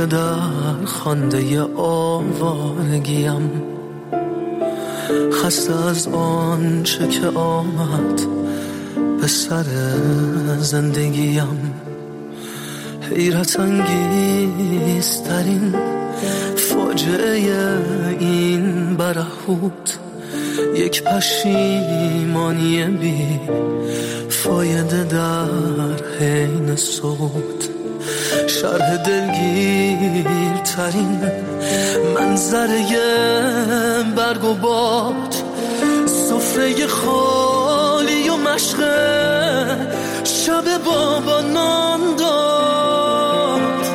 که در خانده آوارگیم، خسته از آنچه که آمد به سر زندگیم. حیرت انگیزترین فاجعه این برهوت، یک پشیمانی بی فایده در حین صوت. شرح دلگیرترین منظره برگ و باد، سفره خالی و مشقه شب بابا نان داد.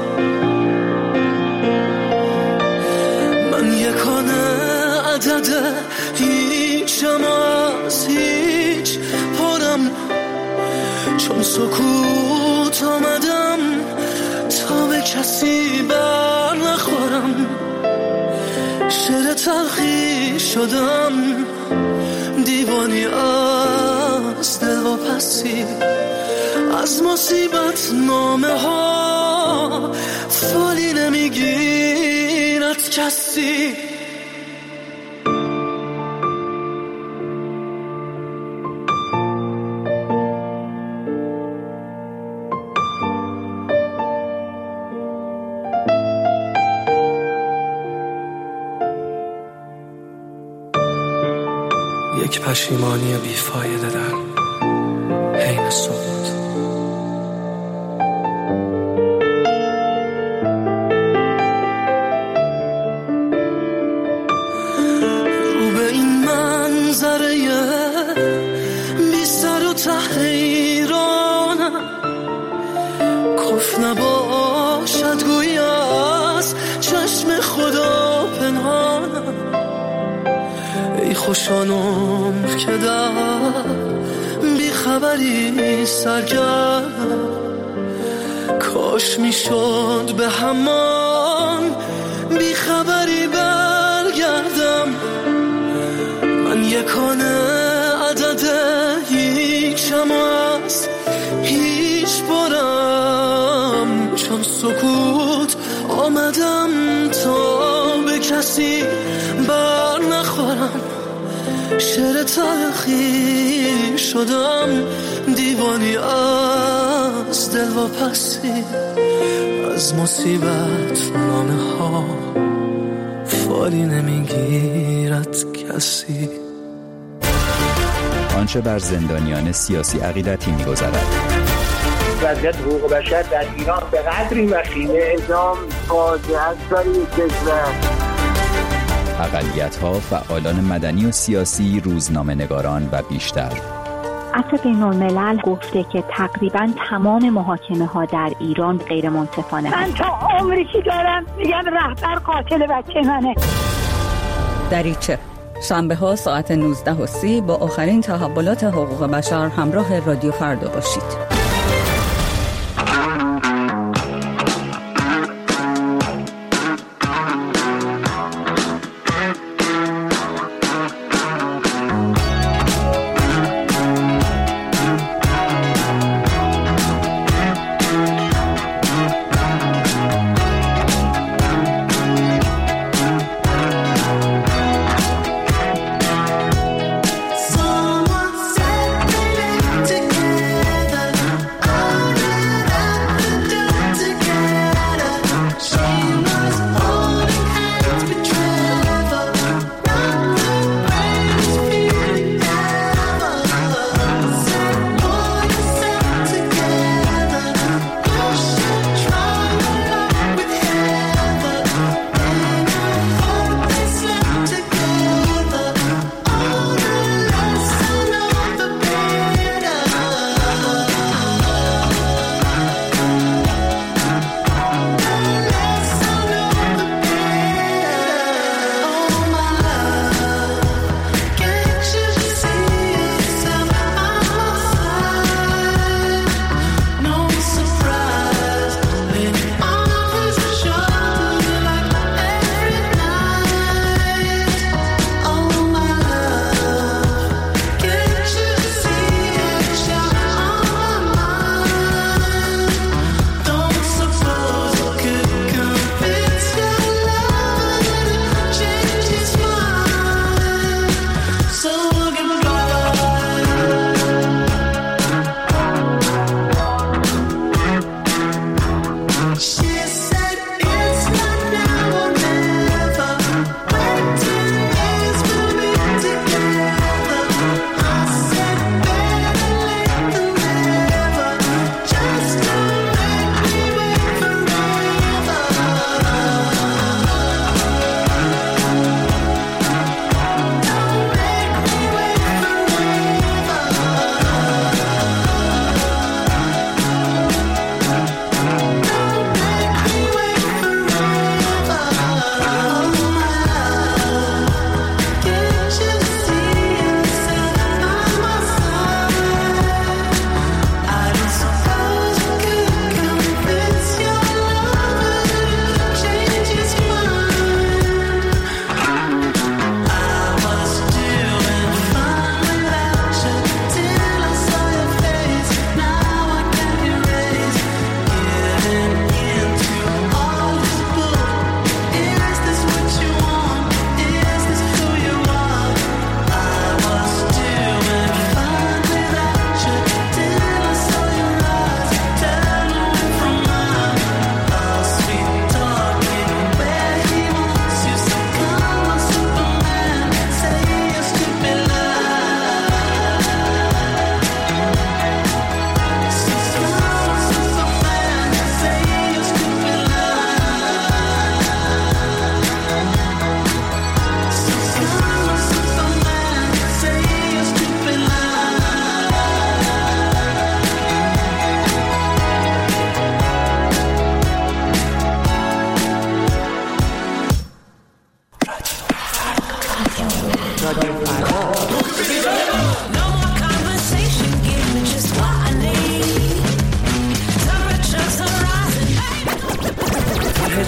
من یکانه عدد هیچم از هیچ پرم، چون سکوت آمدم تا به کسی بر نخورم. شعر تلخی شدم، دیوانی از دل و پسی، از مصیبت نامه ها فالی نمیگیرد کسی. یک پشیمانی بیفایده در حین صبح. رو به این منظره بی سر و ته حیرانم، کف نباشد گویی از چشم خدا پنهانم. ای خوشان عمر که در بیخبری سرگردم، کاش میشد به همان بیخبری برگردم. من یکانه عدد هیچم از هیچ برم، چون سکوت آمدم تا به کسی بر نخورم. شعر تلخی شدم، دیوانی از دل و پسی، از مصیبت نامه ها فالی نمیگیرد کسی. آنچه بر زندانیان سیاسی عقیدتی می‌گذرد. وضعیت حقوق بشر در ایران به قدری وخیمه، اعدام فاجعه است برای کشور. اقلیت‌ها، فعالان مدنی و سیاسی، روزنامه‌نگاران و بیشتر. عفو بین‌الملل گفته که تقریباً تمام محاکمه‌ها در ایران غیر منصفانه. من تا عمری که دارم میگم رهبر قاتل بچه منه. دریچه شنبه‌ها ساعت 19:30 با آخرین تحولات حقوق بشر همراه رادیو فردا باشید.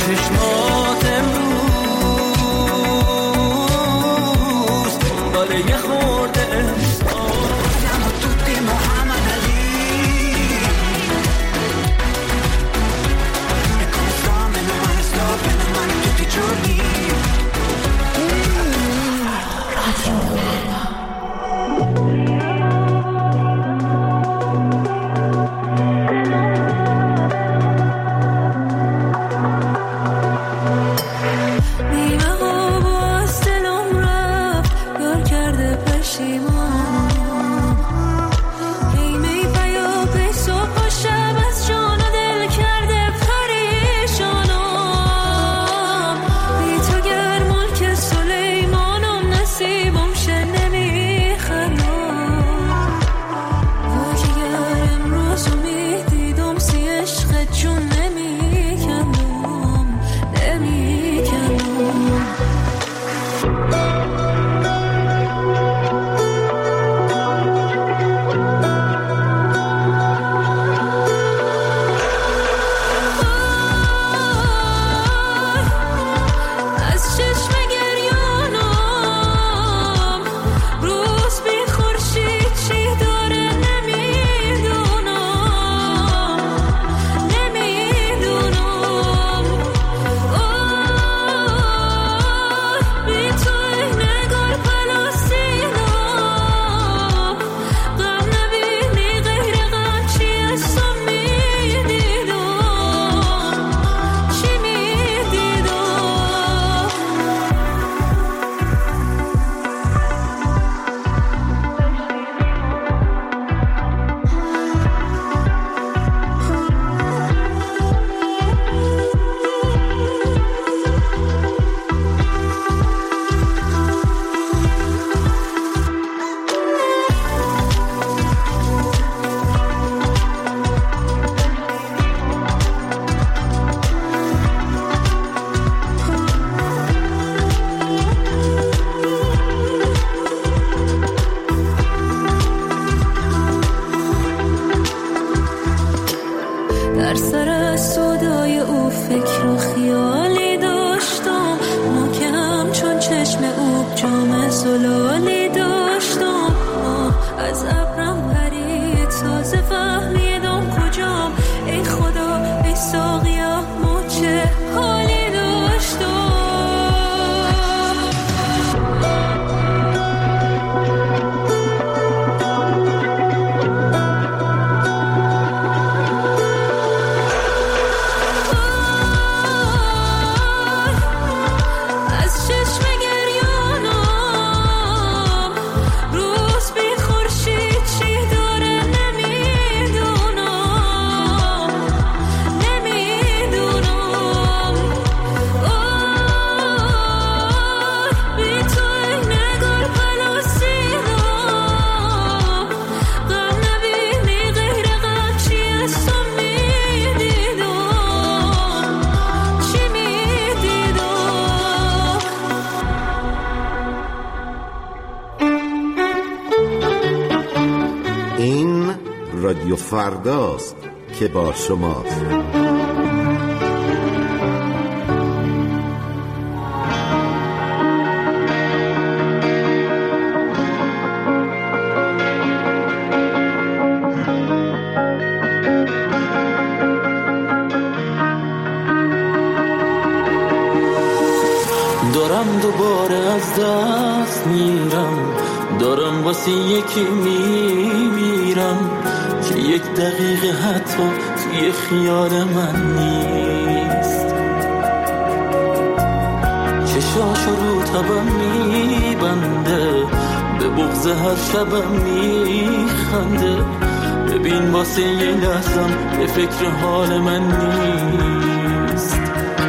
چشمات امروز دنبال یه خورده siamo tutti Muhammad Ali e come sto meno male tutti i giorni در سر صدای او فکر و خیالی داشتم، محکم چون چشم او جام زلالی داشتم. از ابرم پرید تازه فهمیدم کجام، ای خدا ای ساقیا ما چه حالی داشتم. رادیو فرداست که با شماست. دارم دوباره از دست میرم، دارم واسه یکی میمیرم که یک دقیقه حتی توی خیال من نیست. چشاشو رو تبم میبنده، به بغض هر شبم میخنده. ببین واسه یه لحظم به فکر حال من نیست.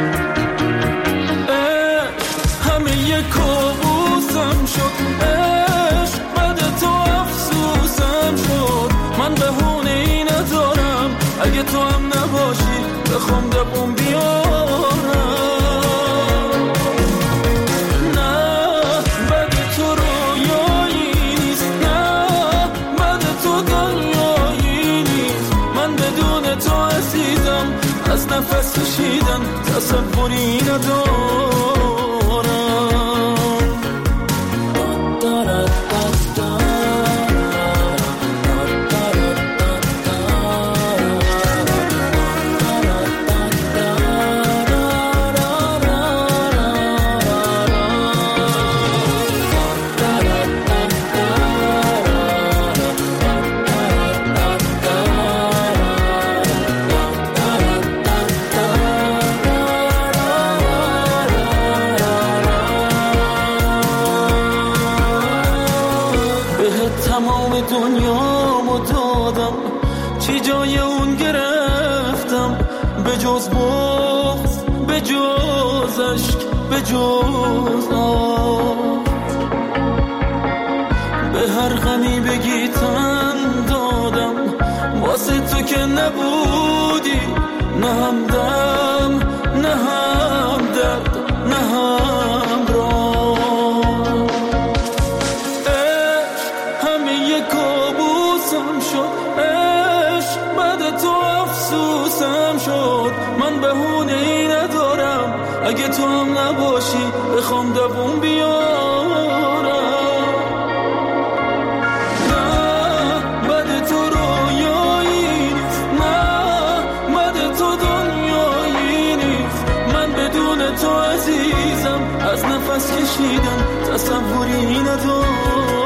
همه یه کابوسم شد، عشق بعد تو افسوسم شد. من بهونه ای ندارم، اگه تو هم نباشی بخوام دبون بیارم. نه بعد تو رویایی نیست، نه بعد تو دنیایی نیست. من بدون تو عزیزم از نفس تصوری ندارم. تمام دنیامو دادم، چی جای اون گرفتم؟ به جز بغض، به جز عشق، به جز آه. به هر غمی بگی تن دادم، واسه تو که نبودی، نه همدم، نه همدرد، نه همراه. من بهونه‌ای ندارم، اگه تو هم نباشی بخوام دووم بیارم. نه بد تو رویایی نیست، نه بد تو دنیایی نیست. من بدون تو عزیزم، از نفس کشیدن تصوری ندارم.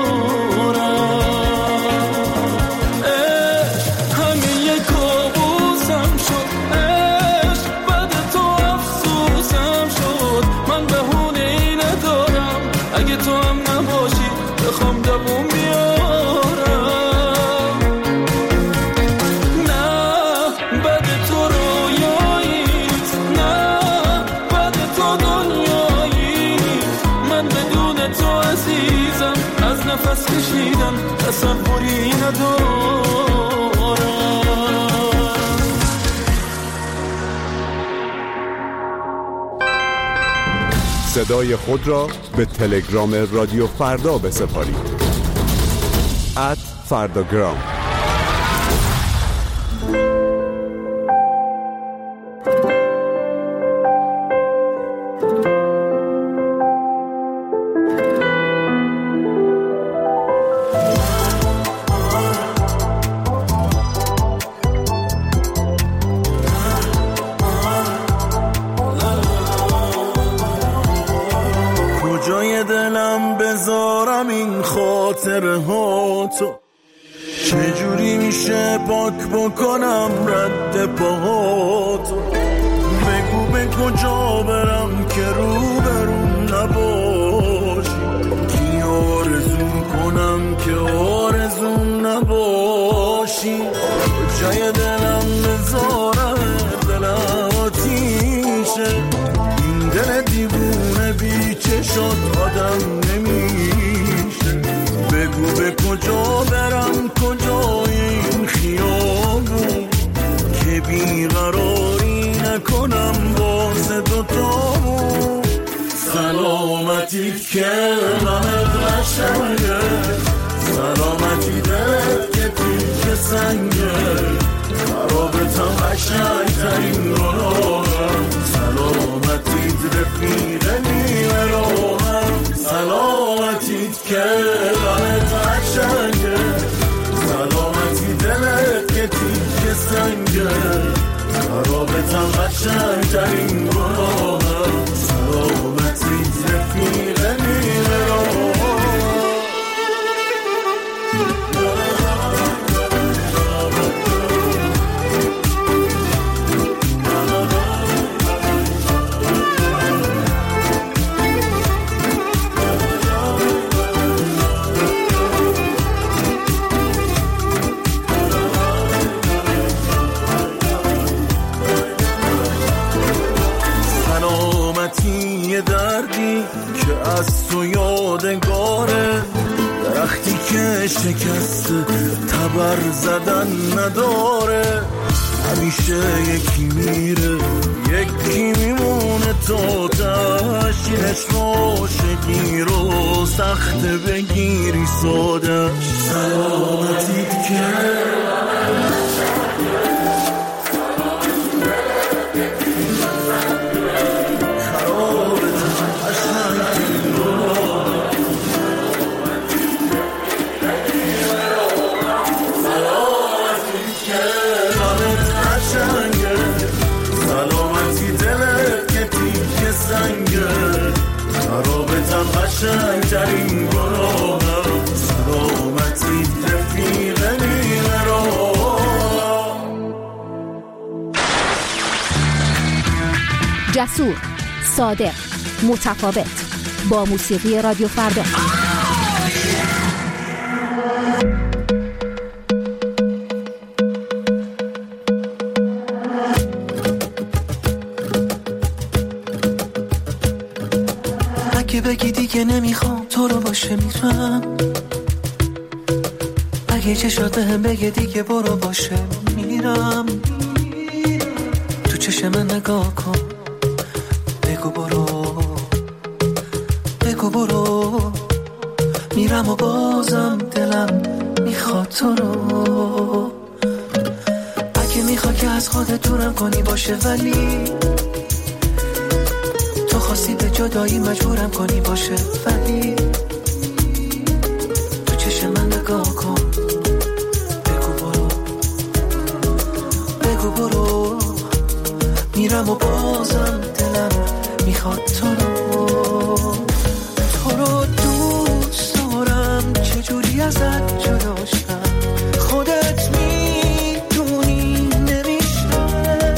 تو هم نباشی بخوام دووم بیارم. نه بد تو رویایی نیست، نه بد تو دنیایی نیست. من بدون تو عزیزم، از نفس کشیدن تصوری ندارم. صدای خود را به تلگرام رادیو فردا بسپارید. @فرداگرام. جای دلم بذارم این خاطره ها تو، چجوری میشه پاک بکنم رد پاهاتو؟ بگو به کجا برم که روبرون نباشی، کی آرزو کنم که آرزو نباشی. جای دلم بذارم دلم آتیشه، این دل دیوونه بی چشات آدم نمیشه. بگو به کجا برم کجای این خیابون، که بیقراری نکنم باز دوتامون. سلامتیت که غمت قشنگه، سلامتی دلت که تیک سنگه، خرابتم قشنگترین گناهم. سلامتیت رفیق نیمه راهم، سلامتیت که غمت قشنگه، سلامتی دلت که تیک سنگه، خرابتم قشنگترین گناهم. سلامتیت رفیق نیمه راهم. یه دردی که از تو یادگاره، درختی که شکسته تبر زدن نداره. همیشه یکی میره یکی میمونه تا تشینش عاشقی رو سخت بگیری ساده. سلامتیت که قشنگه رابطم قشنگترین گناهم سلامتی رفیق نیمه را جسور، صادق، متفاوت با موسیقی رادیو فردا. اگه بگی دیگه نمیخوام تو رو باشه میرم، اگه چشات بهم بگه دیگه برو باشه میرم، تو چشم من نگاه کن بگو برو میرم و بازم دلم میخواد تو رو. اگه میخواد که از خودت دورم کنی باشه، ولی تو خواستی به جدایی مجبورم کنی باشه، ولی تو چشم من نگاه کن بگو برو میرم و بازم دلم میخواد تو رو دوست دارم، چجوری ازت جدا شم خودت میدونی نمیشه،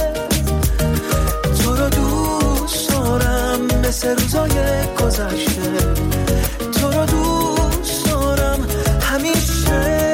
تو رو دوست دارم مثل روزای گذشته، تو رو دوست دارم همیشه.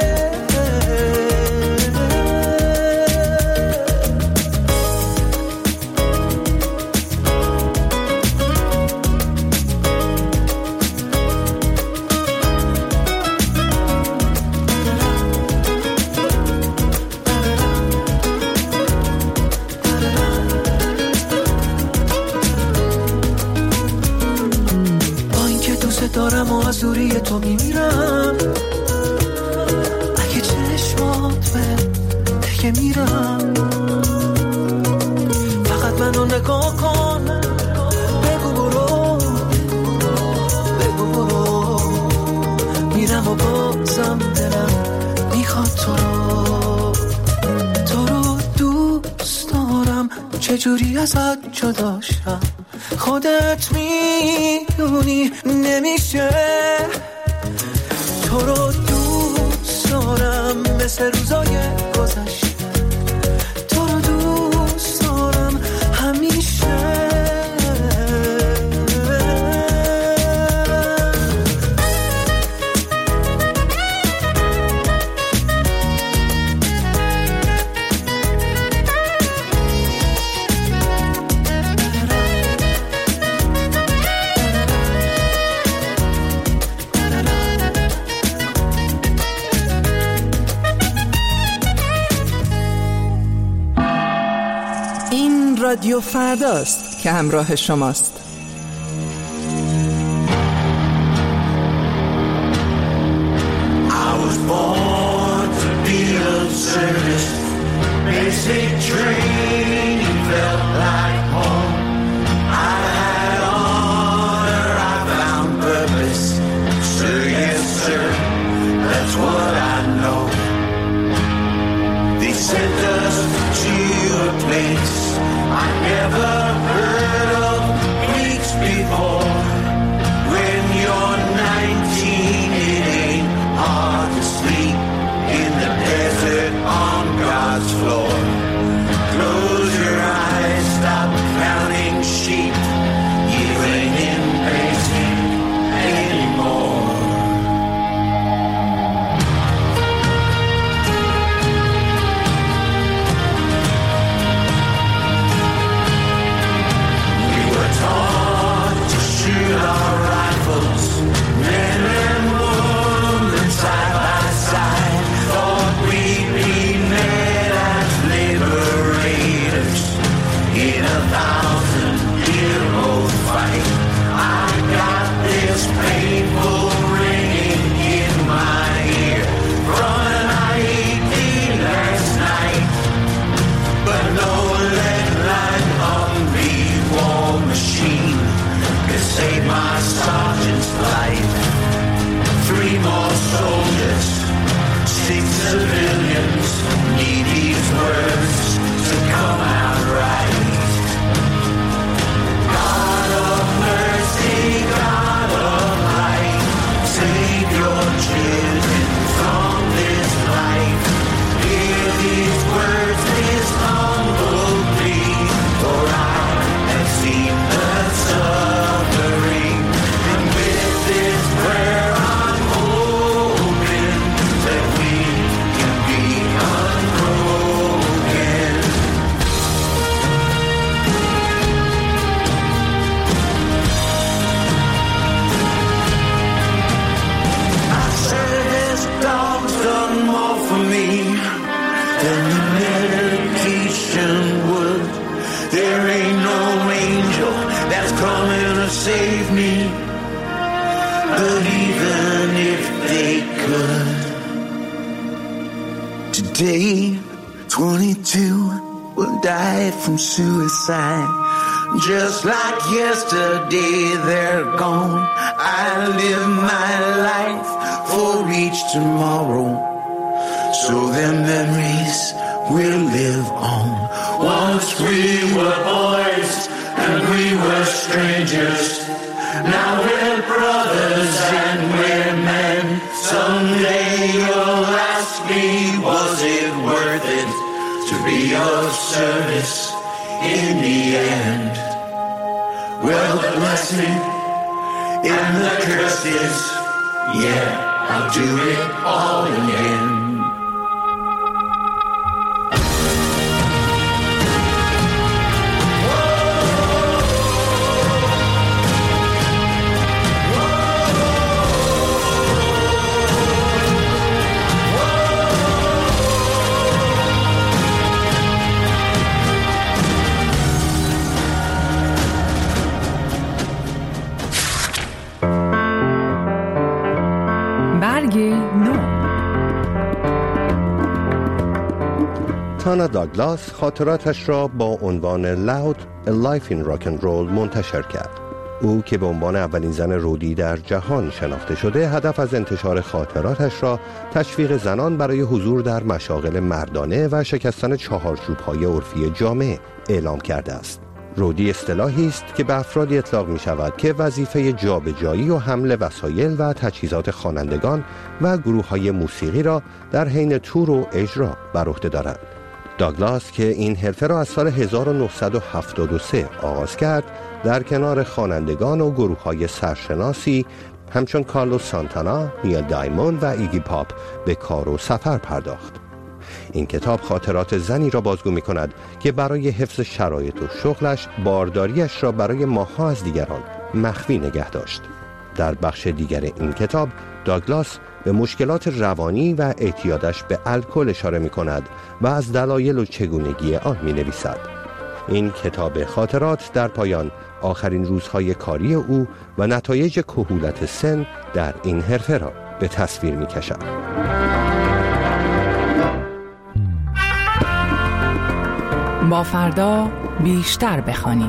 دارم و از دوری تو میمیرم، اگه چشمات به دیگه میرم، فقط منو نگاه کن بگو برو میرم و بازم دلم میخواد تو رو دوست دارم، چجوری ازت جدا شم خودت میدونی نمیشه، تو رو دوست دارم مثل روزای گذشته، تو رو دوست دارم همیشه. رادیو فرداست که همراه شماست. I was born to be of service. Basic training felt like home. I had honor, I found purpose. Sir, yes, sir, that's what I know. They sent us to a place I never heard of weeks before. When you're 19, it ain't hard to sleep in the desert on God's floor. Close your eyes, stop counting sheep. You ain't in basic anymore. Taught to shoot our rifles, men and women side by side. Thought we'd be met as liberators in 1,000 years. coming to save me. But even if they could, today 22 will die from suicide. Just like yesterday, they're gone. I live my life for each tomorrow, so their memories will live on. Once we were boys and we were strangers. Now we're brothers and we're men. Someday you'll ask me, was it worth it to be of service in the end? Well, the blessing and the curses, yeah, I'll do it all again. تانا داگلاس خاطراتش را با عنوان Loud A Life in Rock and Roll منتشر کرد. او که به عنوان اولین زن رودی در جهان شناخته شده، هدف از انتشار خاطراتش را تشویق زنان برای حضور در مشاغل مردانه و شکستن چهارچوب‌های عرفی جامعه اعلام کرده است. رودی اصطلاحی است که به افرادی اطلاق می شود که وظیفه جابجایی و حمل وسایل و تجهیزات خوانندگان و گروه‌های موسیقی را در حین تور و اجرا بر عهده دارند. داگلاس که این حرفه را از سال 1973 آغاز کرد، در کنار خوانندگان و گروه‌های سرشناسی همچون کارلوس سانتانا، نیل دایموند و ایگی پاپ به کار و سفر پرداخت. این کتاب خاطرات زنی را بازگو می کند که برای حفظ شرایط و شغلش بارداریش را برای ماه‌ها از دیگران مخفی نگه داشت. در بخش دیگر این کتاب داگلاس به مشکلات روانی و اعتیادش به الکل اشاره می کند و از دلایل و چگونگی آن می نویسد. این کتاب خاطرات در پایان آخرین روزهای کاری او و نتایج کهولت سن در این حرفه را به تصویر می کشد. با فردا بیشتر بخوانیم.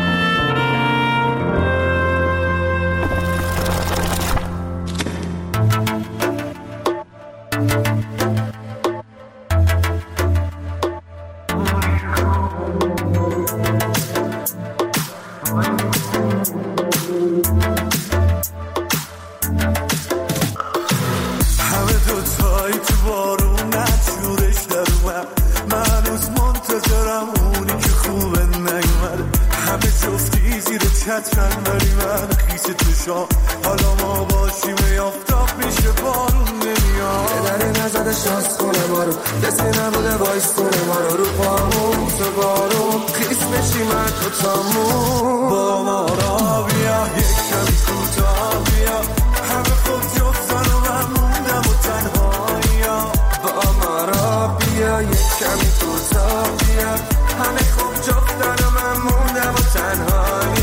حالا ما باشیم یافتاب میشه بارون نمیاد یه دره نزده شانس کنه ما رو کسی نبوده بایست کنه ما رو پامون تو بارون خیس بشیم من تو تامون با ما را بیا یک کمی کوتاه بیا همه خود جفتن و من موندم و تنهایی با ما را بیا یک کمی کوتاه بیا همه خود جفتن و من موندم و تنهایی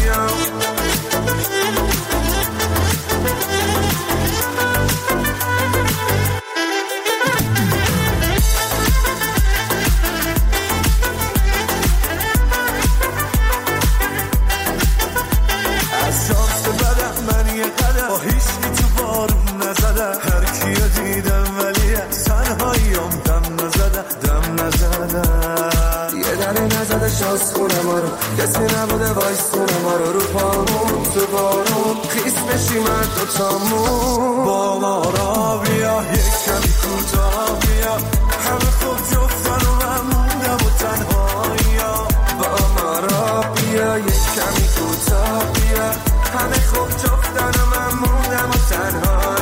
شانس خونه ما رو کسی نبوده وایس خونه ما رو پامون تو بارون خیس بشیم من تو تامون با ما را بیا یک کمی کوتاه بیا همه خود جفتن و من موندم و تنهایی با ما را بیا یک کمی کوتاه بیا همه خود جفتن و من موندم و تنهایی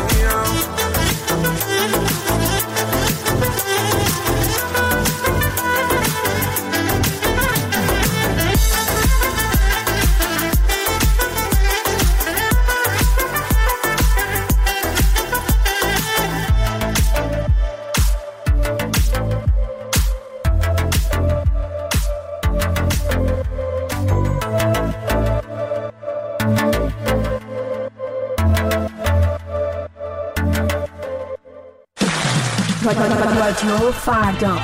رادیو فردا.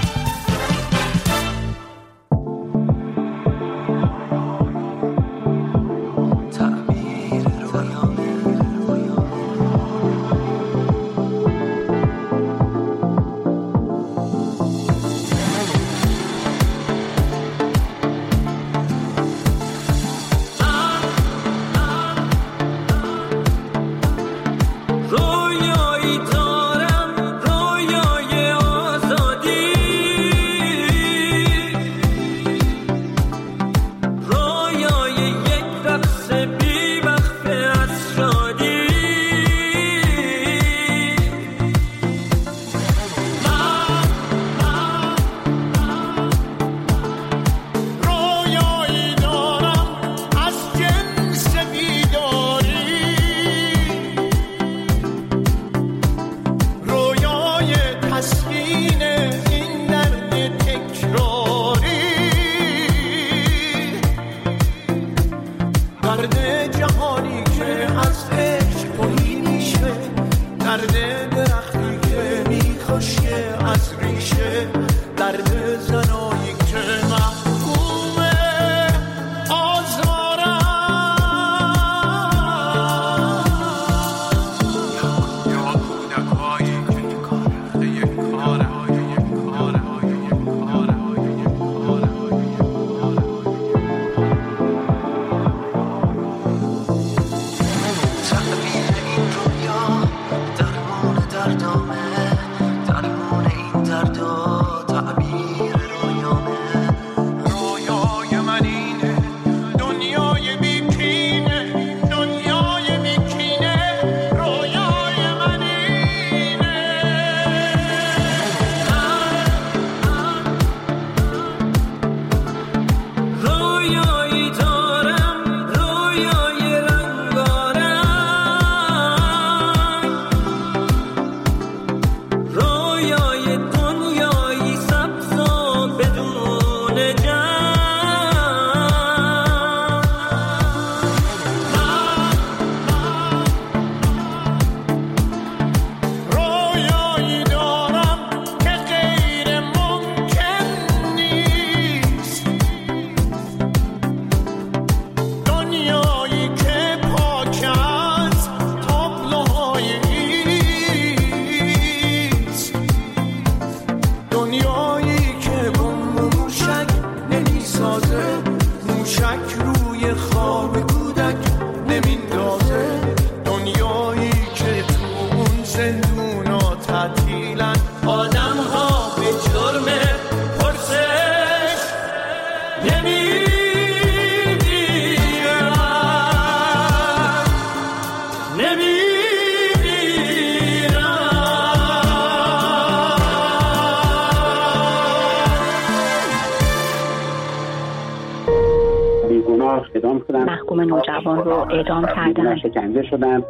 محکوم نوجوان رو اعدام کردن. شکنجه شدن.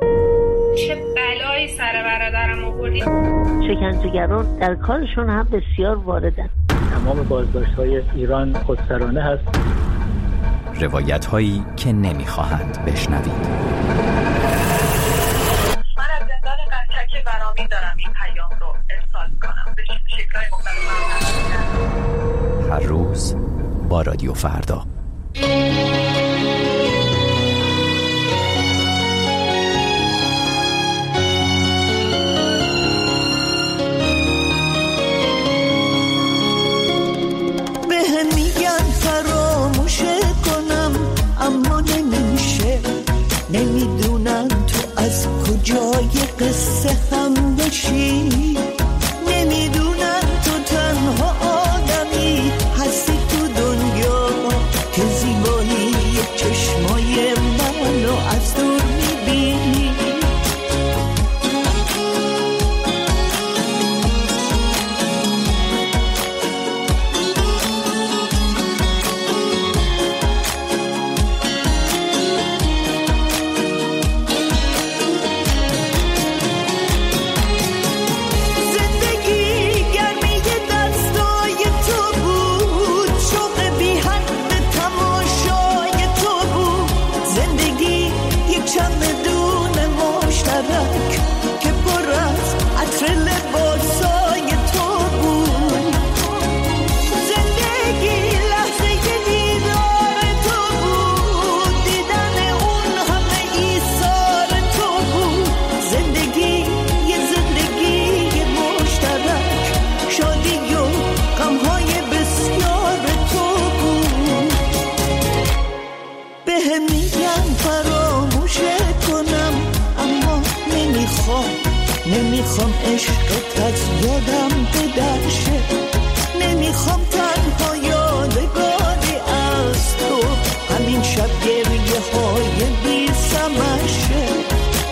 چه بلایی سر برادرم آوردی؟ شکنجهگران در کارشون هم بسیار واردن. تمام بازداشت‌های ایران خودسرانه هست. روایت‌هایی که نمی‌خواهند بشنوید. من از زندان قطک برامی دارم این پیام رو ارسال کنم. به شکل‌های مختلف. هر روز با رادیو فردا. نمیدونم تو از کجای قصه هم بشی، نمیدونم تو تنها آدمی هستی تو دنیا که زیبایی چشمای منو از دور میبینی. که پر از عطر لباسای نمیخوام عشقت از یادم بدرشه، نمیخوام تنها یادگاری از تو همین شب گریه های بی سمشه.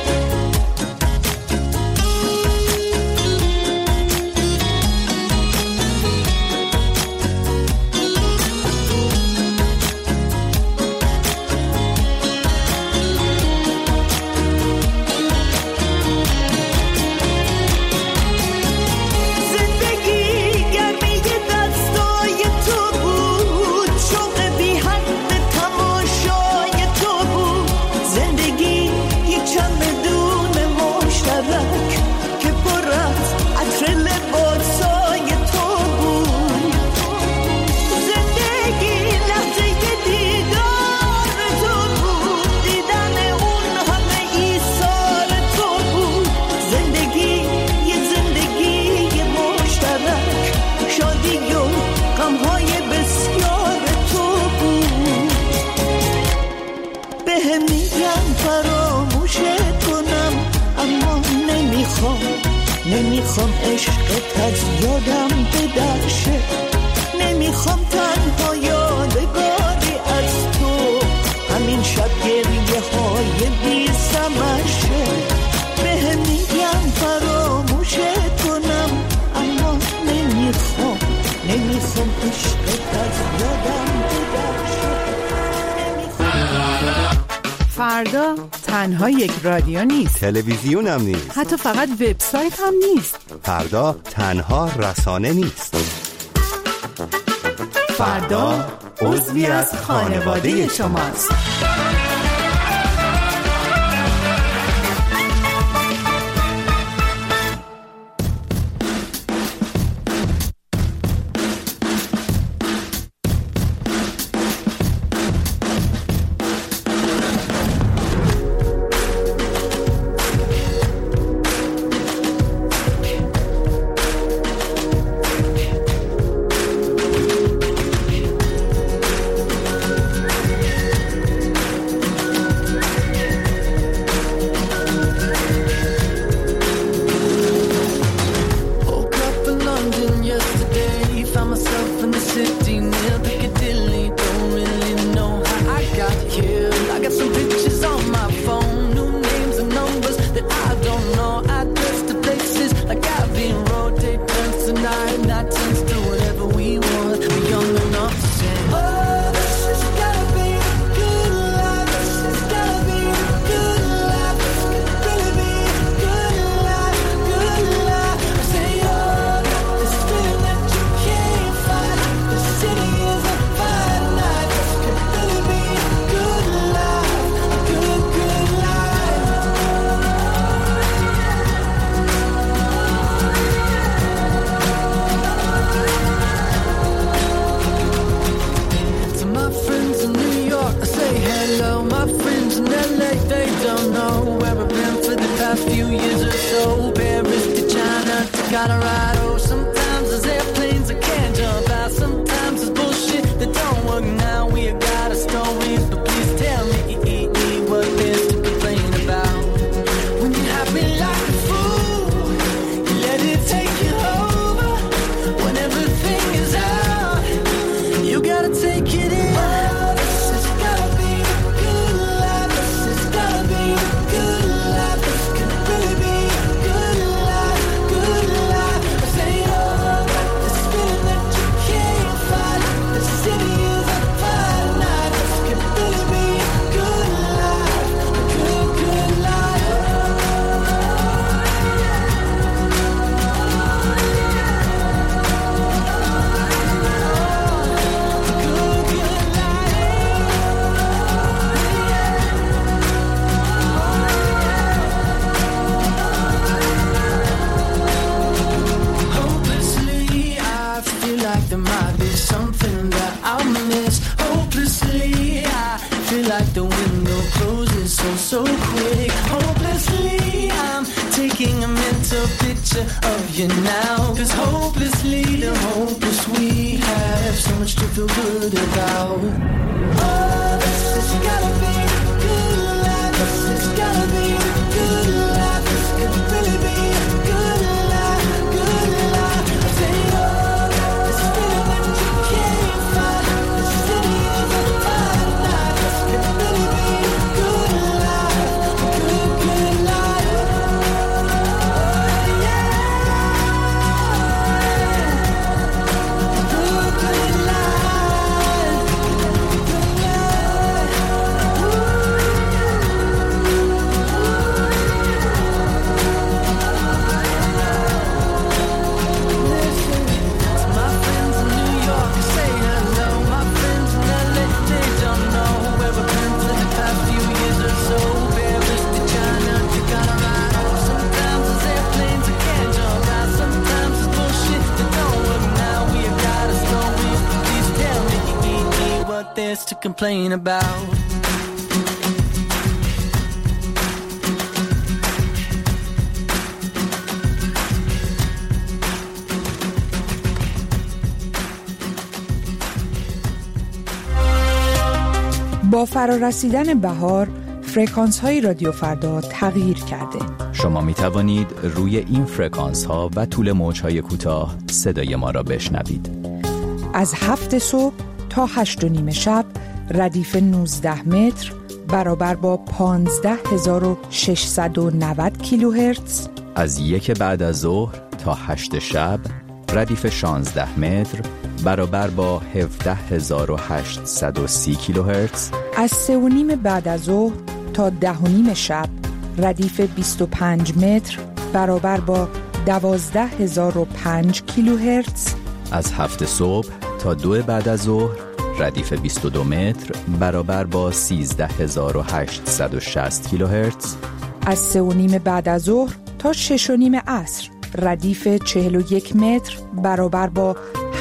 نمیخوام عشقت از یادم بدرشه، نمیخوام تنها یادگاری از تو همین شب گریه های بی سمشه. بهم میگم فراموشت کنم اما نمیخوام عشقت از یادم بدرشه. فردا تنها یک رادیو نیست، تلویزیون هم نیست، حتی فقط وبسایت هم نیست. فردا تنها رسانه نیست، فردا عضوی از خانواده شماست. This is gotta be a good life. This could really be a good to complain about. با فرارسیدن بهار فرکانس های رادیو فردا تغییر کرده. شما می توانید روی این فرکانس ها و طول موج های کوتاه صدای ما را بشنوید. از 7 صبح تا 8 و نیم شب ردیف 19 متر برابر با 15690 کیلوهرتز. از 1 بعد از ظهر تا 8 شب ردیف 16 متر برابر با 17830 کیلوهرتز. از 3 و نیم بعد از ظهر تا 10 و نیم شب ردیف 25 متر برابر با 12005 کیلوهرتز. از 7 صبح تا 2 بعد از ظهر ردیف 22 متر برابر با 13860 کیلوهرتز. از 3 و نیم بعد از ظهر تا 6 و نیم عصر ردیف 41 متر برابر با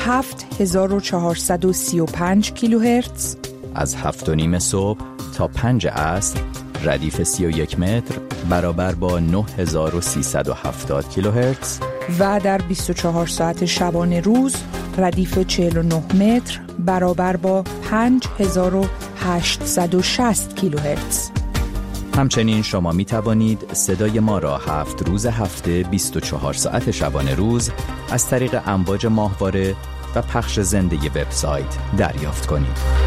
7435 کیلوهرتز. از 7 و نیم صبح تا 5 عصر ردیف 31 متر برابر با 9370 کیلوهرتز. و در 24 ساعت شبانه روز ردیف 49 متر برابر با 5860 کیلوهرتز. همچنین شما می توانید صدای ما را 7 روز هفته 24 ساعت شبانه روز از طریق امواج ماهواره و پخش زنده وبسایت دریافت کنید.